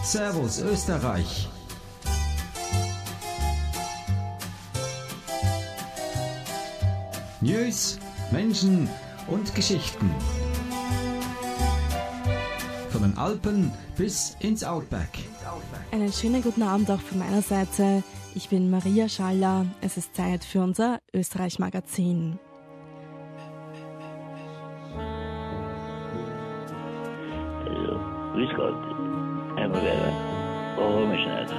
Servus Österreich. News, Menschen und Geschichten. Von den Alpen bis ins Outback. Einen schönen guten Abend auch von meiner Seite. Ich bin Maria Schaller. Es ist Zeit für unser Österreich-Magazin. Also, grüß Gott, einmal weiter. Schneider.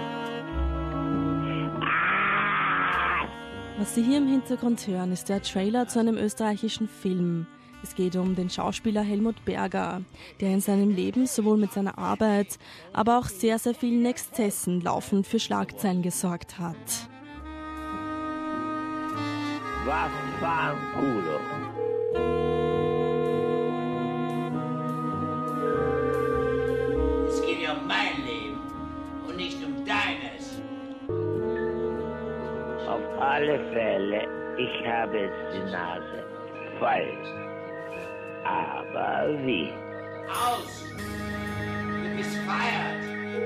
Was Sie hier im Hintergrund hören, ist der Trailer zu einem österreichischen Film. Es geht um den Schauspieler Helmut Berger, der in seinem Leben sowohl mit seiner Arbeit, aber auch sehr, sehr vielen Exzessen laufend für Schlagzeilen gesorgt hat. Was war Kudo? Es geht ja um mein Leben und nicht um deines. Auf alle Fälle, ich habe jetzt die Nase voll. Aber wie? Aus! Du bist feiert!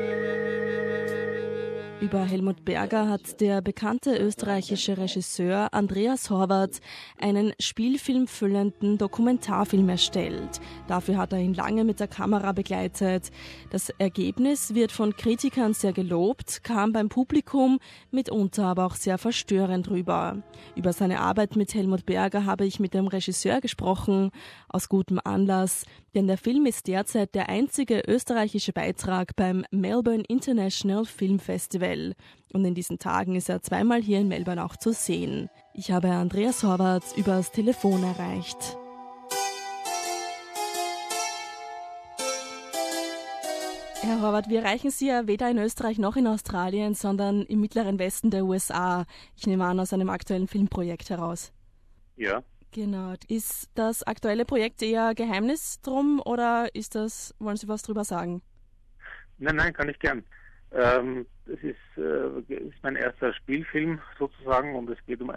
Über Helmut Berger hat der bekannte österreichische Regisseur Andreas Horvath einen spielfilmfüllenden Dokumentarfilm erstellt. Dafür hat er ihn lange mit der Kamera begleitet. Das Ergebnis wird von Kritikern sehr gelobt, kam beim Publikum mitunter aber auch sehr verstörend rüber. Über seine Arbeit mit Helmut Berger habe ich mit dem Regisseur gesprochen, aus gutem Anlass, denn der Film ist derzeit der einzige österreichische Beitrag beim Melbourne International Film Festival. Und in diesen Tagen ist er zweimal hier in Melbourne auch zu sehen. Ich habe Andreas Horvath übers Telefon erreicht. Herr Horvath, wir erreichen Sie ja weder in Österreich noch in Australien, sondern im mittleren Westen der USA. Ich nehme an, aus einem aktuellen Filmprojekt heraus. Ja. Genau. Ist das aktuelle Projekt eher Geheimnis drum oder wollen Sie was drüber sagen? Nein, kann ich gern. Es ist mein erster Spielfilm sozusagen und es geht um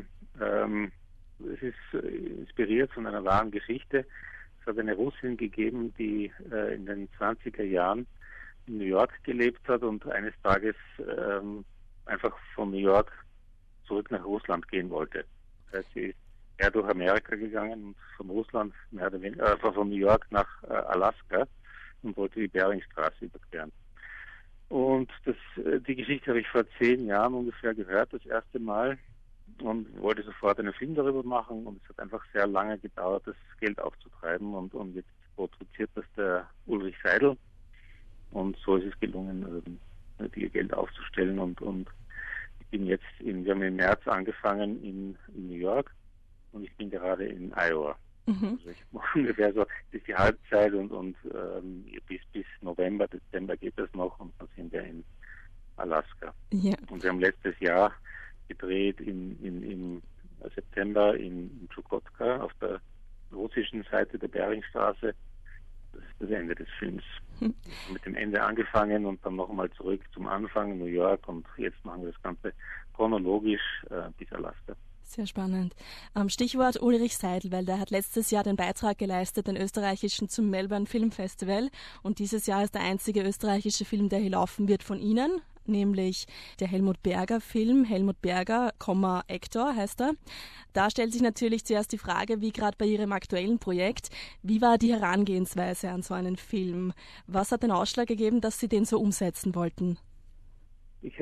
es ist inspiriert von einer wahren Geschichte. Es hat eine Russin gegeben, die in den 20er Jahren in New York gelebt hat und eines Tages einfach von New York zurück nach Russland gehen wollte. Das heißt, sie ist eher durch Amerika gegangen und von Russland von New York nach Alaska und wollte die Beringstraße überqueren. Und die Geschichte habe ich vor 10 Jahren ungefähr gehört, das erste Mal, und wollte sofort einen Film darüber machen. Und es hat einfach sehr lange gedauert, das Geld aufzutreiben. Und jetzt produziert das der Ulrich Seidel. Und so ist es gelungen, die Geld aufzustellen. Und ich bin jetzt wir haben im März angefangen in New York und ich bin gerade in Iowa. Mhm. Also ich mache ungefähr so, das ist die Halbzeit und bis November, Dezember geht das noch und dann sind wir in Alaska. Ja. Und wir haben letztes Jahr gedreht im September in Chukotka auf der russischen Seite der Beringstraße. Das ist das Ende des Films. Mit dem Ende angefangen und dann nochmal zurück zum Anfang, New York, und jetzt machen wir das Ganze chronologisch bis Alaska. Sehr spannend. Stichwort Ulrich Seidel, weil der hat letztes Jahr den Beitrag geleistet, den österreichischen, zum Melbourne Film Festival. Und dieses Jahr ist der einzige österreichische Film, der hier laufen wird von Ihnen, nämlich der Helmut Berger Film, Helmut Berger, Hector heißt er. Da stellt sich natürlich zuerst die Frage, wie gerade bei Ihrem aktuellen Projekt, wie war die Herangehensweise an so einen Film? Was hat den Ausschlag gegeben, dass Sie den so umsetzen wollten? Ich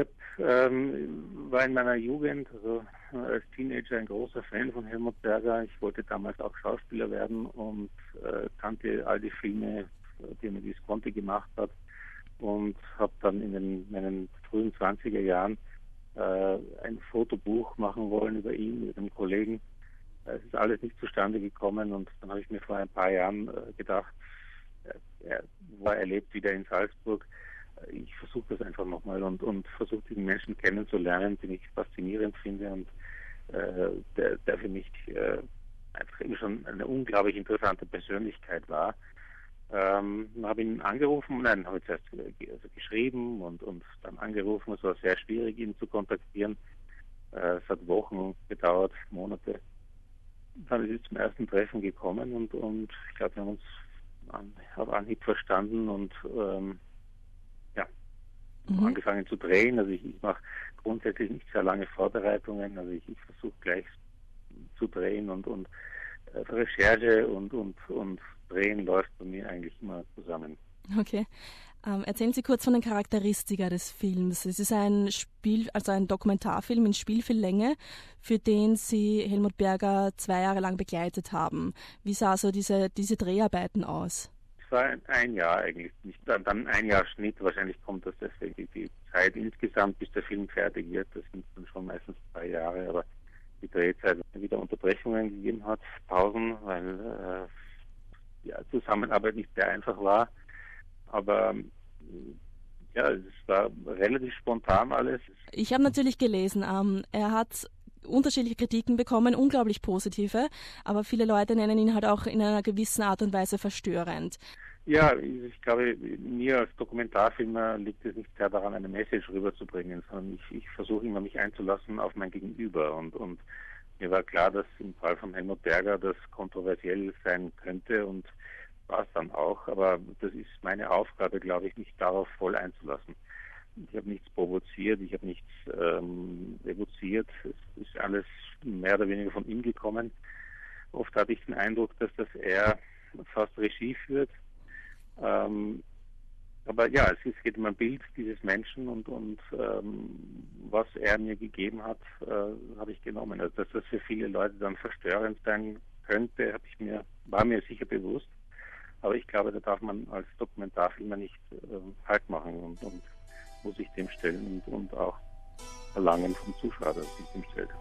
war in meiner Jugend, also als Teenager, ein großer Fan von Helmut Berger. Ich wollte damals auch Schauspieler werden und kannte all die Filme, die er mit Visconti gemacht hat, und habe dann in meinen frühen 20er Jahren ein Fotobuch machen wollen über ihn mit einem Kollegen. Es ist alles nicht zustande gekommen und dann habe ich mir vor ein paar Jahren gedacht, er lebt wieder in Salzburg. Ich versuche das einfach nochmal und versuche diesen Menschen kennenzulernen, den ich faszinierend finde und der für mich einfach immer schon eine unglaublich interessante Persönlichkeit war. Habe ihn angerufen, habe zuerst geschrieben und dann angerufen. Es war sehr schwierig, ihn zu kontaktieren. Es hat Wochen gedauert, Monate. Dann ist es zum ersten Treffen gekommen und ich glaube, wir haben uns auf Anhieb verstanden und angefangen zu drehen. Also ich mache grundsätzlich nicht sehr lange Vorbereitungen. Also ich versuche gleich zu drehen und Recherche und Drehen läuft bei mir eigentlich immer zusammen. Okay. Erzählen Sie kurz von den Charakteristika des Films. Es ist ein Dokumentarfilm in Spielfilmlänge, für den Sie Helmut Berger 2 Jahre lang begleitet haben. Wie sah so diese Dreharbeiten aus? Es war ein Jahr eigentlich, nicht dann ein Jahr Schnitt. Wahrscheinlich kommt das deswegen die Zeit insgesamt, bis der Film fertig wird. Das sind dann schon meistens 2 Jahre, aber die Drehzeit wieder Unterbrechungen gegeben hat, Pausen, weil die Zusammenarbeit nicht sehr einfach war. Aber ja, es war relativ spontan alles. Ich habe natürlich gelesen, er hat unterschiedliche Kritiken bekommen, unglaublich positive, aber viele Leute nennen ihn halt auch in einer gewissen Art und Weise verstörend. Ja, ich glaube, mir als Dokumentarfilmer liegt es nicht sehr daran, eine Message rüberzubringen, sondern ich versuche immer, mich einzulassen auf mein Gegenüber. Und mir war klar, dass im Fall von Helmut Berger das kontroversiell sein könnte und war es dann auch, aber das ist meine Aufgabe, glaube ich, mich darauf voll einzulassen. Ich habe nichts provoziert, ich habe nichts evoziert, es ist alles mehr oder weniger von ihm gekommen. Oft habe ich den Eindruck, dass das eher fast Regie führt. Aber ja, es geht um ein Bild dieses Menschen und was er mir gegeben hat, habe ich genommen. Also dass das für viele Leute dann verstörend sein könnte, war mir sicher bewusst. Aber ich glaube, da darf man als Dokumentarfilmer nicht Halt machen und muss sich dem stellen und auch verlangen vom Zuschauer, dass sich dem stellt.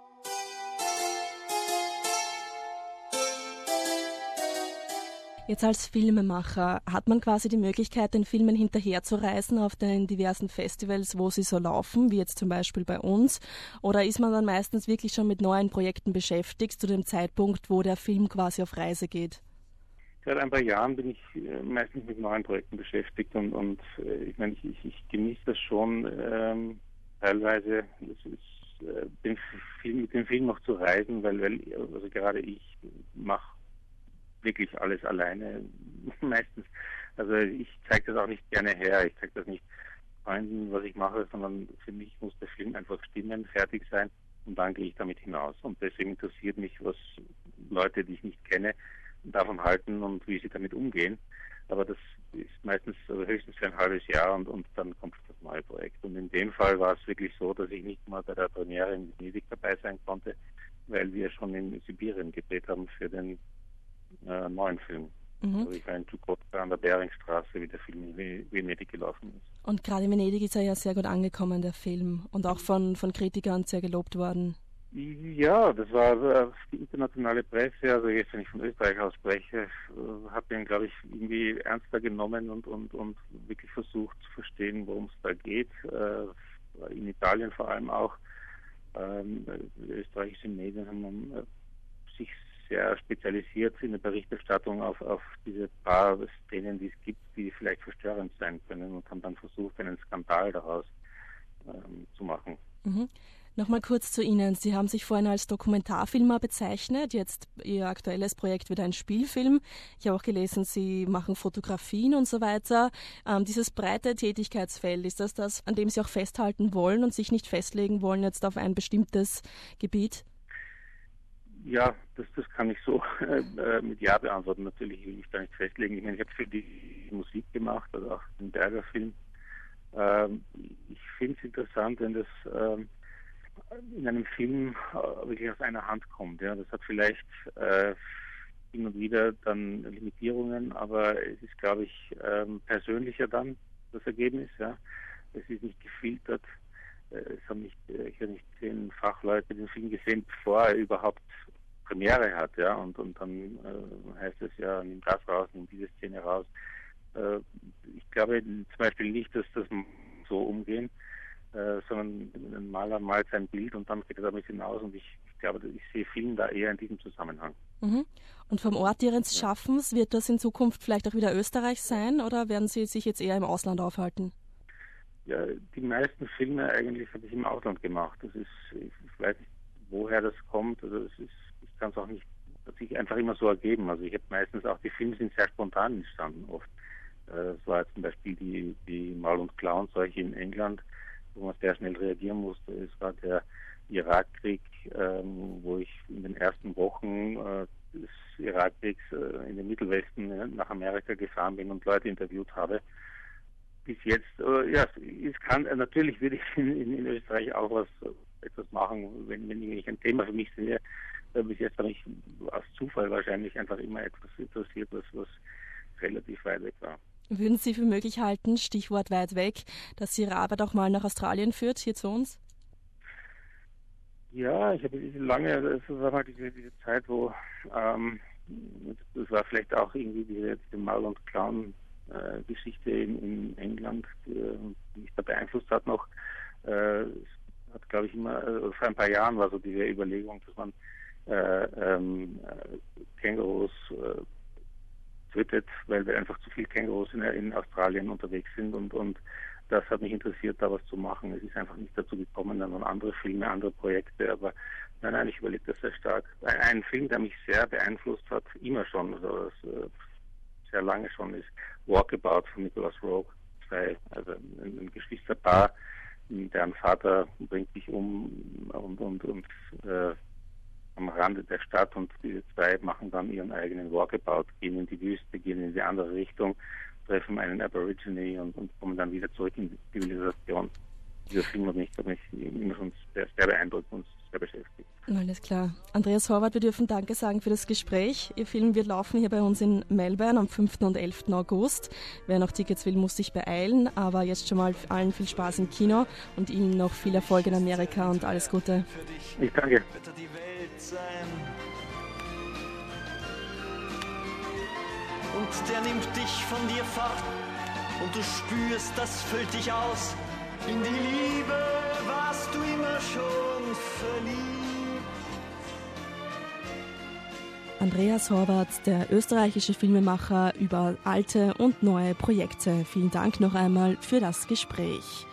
Jetzt als Filmemacher hat man quasi die Möglichkeit, den Filmen hinterherzureisen auf den diversen Festivals, wo sie so laufen, wie jetzt zum Beispiel bei uns. Oder ist man dann meistens wirklich schon mit neuen Projekten beschäftigt, zu dem Zeitpunkt, wo der Film quasi auf Reise geht? Seit ein paar Jahren bin ich meistens mit neuen Projekten beschäftigt und ich meine, ich genieße das schon teilweise, mit dem Film noch zu reisen, weil also gerade ich mache wirklich alles alleine meistens. Also ich zeige das auch nicht gerne her, ich zeige das nicht Freunden, was ich mache, sondern für mich muss der Film einfach stimmen, fertig sein und dann gehe ich damit hinaus. Und deswegen interessiert mich, was Leute, die ich nicht kenne, davon halten und wie sie damit umgehen. Aber das ist meistens höchstens für ein halbes Jahr und dann kommt das neue Projekt. Und in dem Fall war es wirklich so, dass ich nicht mal bei der Premiere in Venedig dabei sein konnte, weil wir schon in Sibirien gedreht haben für den neuen Film. Also ich war in Chukotka an der Beringstraße, wie der Film in Venedig gelaufen ist. Und gerade in Venedig ist er ja sehr gut angekommen, der Film, und auch von Kritikern sehr gelobt worden. Ja, das war die internationale Presse, also jetzt, wenn ich von Österreich aus spreche, habe den, glaube ich, irgendwie ernster genommen und wirklich versucht zu verstehen, worum es da geht. In Italien vor allem auch. Österreichische Medien haben sich sehr spezialisiert in der Berichterstattung auf diese paar Szenen, die es gibt, die vielleicht verstörend sein können und haben dann versucht, einen Skandal daraus zu machen. Nochmal kurz zu Ihnen. Sie haben sich vorhin als Dokumentarfilmer bezeichnet. Jetzt Ihr aktuelles Projekt wird ein Spielfilm. Ich habe auch gelesen, Sie machen Fotografien und so weiter. Dieses breite Tätigkeitsfeld, ist das, an dem Sie auch festhalten wollen und sich nicht festlegen wollen jetzt auf ein bestimmtes Gebiet? Ja, das kann ich so mit Ja beantworten. Natürlich will ich da nicht festlegen. Ich meine, ich habe für die Musik gemacht, also auch den Berger-Film. Ich finde es interessant, wenn das in einem Film wirklich aus einer Hand kommt. Ja, das hat vielleicht hin und wieder dann Limitierungen, aber es ist, glaube ich, persönlicher dann das Ergebnis. Ja, es ist nicht gefiltert. Ich habe nicht 10 Fachleute den Film gesehen, bevor er überhaupt Premiere hat, ja, und dann heißt es ja, nimm das raus, nimm diese Szene raus. Ich glaube zum Beispiel nicht, dass das so umgehen, sondern ein Maler malt sein Bild und dann geht er damit hinaus und ich glaube, ich sehe Film da eher in diesem Zusammenhang. Und vom Ort Ihres Schaffens wird das in Zukunft vielleicht auch wieder Österreich sein oder werden Sie sich jetzt eher im Ausland aufhalten? Ja, die meisten Filme eigentlich habe ich im Ausland gemacht. Das ist, ich weiß nicht, woher das kommt. Also ich kann es auch nicht, hat sich einfach immer so ergeben. Also ich habe meistens auch, die Filme sind sehr spontan entstanden oft. Es war zum Beispiel die Maul- und Clown-Seuche in England, wo man sehr schnell reagieren musste. Es war der Irakkrieg, wo ich in den ersten Wochen des Irakkriegs in den Mittelwesten nach Amerika gefahren bin und Leute interviewt habe. Bis jetzt, natürlich würde ich in Österreich auch etwas machen, wenn ich ein Thema für mich sehe. Bis jetzt habe ich aus Zufall wahrscheinlich einfach immer etwas interessiert, was relativ weit weg war. Würden Sie für möglich halten, Stichwort weit weg, dass Sie Ihre Arbeit auch mal nach Australien führt, hier zu uns? Ja, ich habe lange, das war mal diese Zeit, wo das war vielleicht auch irgendwie diese Maul- und Clown-Geschichte in England, die mich da beeinflusst hat noch. Hat, glaube ich, immer, vor ein paar Jahren war so diese Überlegung, dass man Kängurus tötet, weil wir einfach zu viele Kängurus in Australien unterwegs sind und das hat mich interessiert, da was zu machen. Es ist einfach nicht dazu gekommen, dann waren andere Filme, andere Projekte, aber nein, ich überlege das sehr stark. Ein Film, der mich sehr beeinflusst hat, immer schon, also sehr lange schon, ist Walkabout von Nicholas Roeg. Also ein Geschwisterpaar, deren Vater bringt sich um und am Rande der Stadt und diese zwei machen dann ihren eigenen Walkabout, gehen in die Wüste, gehen in die andere Richtung, treffen einen Aborigine und kommen dann wieder zurück in die Zivilisation. Dieser Film hat mich immer schon sehr, sehr beeindruckt und sehr beschäftigt. Alles klar. Andreas Horvath, wir dürfen Danke sagen für das Gespräch. Ihr Film wird laufen hier bei uns in Melbourne am 5. und 11. August. Wer noch Tickets will, muss sich beeilen. Aber jetzt schon mal allen viel Spaß im Kino und Ihnen noch viel Erfolg in Amerika und alles Gute. Ich danke. Und der nimmt dich von dir fort und du spürst, das füllt dich aus. In die Liebe warst du immer schon verliebt. Andreas Horvath, der österreichische Filmemacher, über alte und neue Projekte. Vielen Dank noch einmal für das Gespräch.